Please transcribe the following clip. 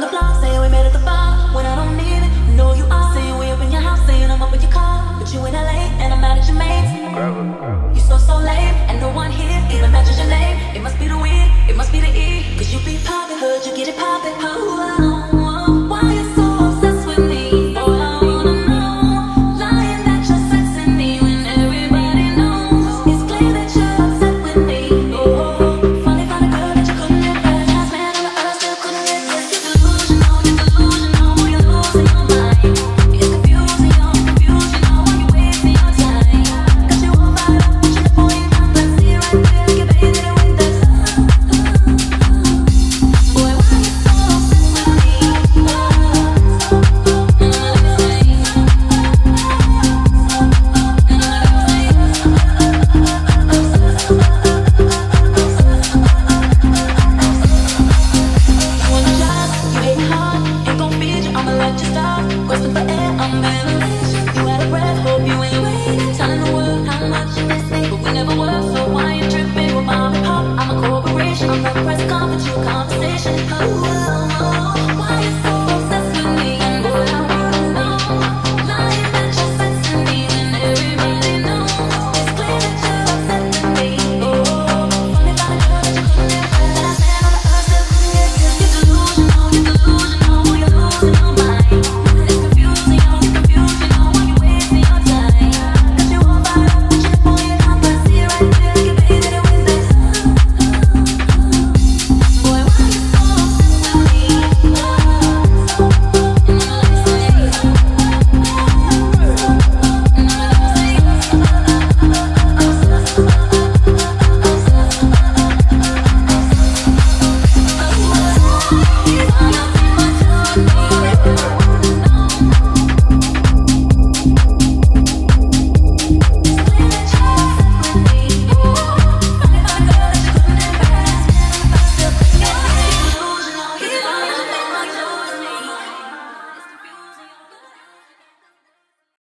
the block, saying we met at the bar when I don't need it. Know you are saying we up in your house, saying I'm up in your car, but you in LA and I'm mad at your mates. You so lame and no one here even matches your name. It must be the weed, it must be the E, 'cause you be poppin', heard you get it poppin'.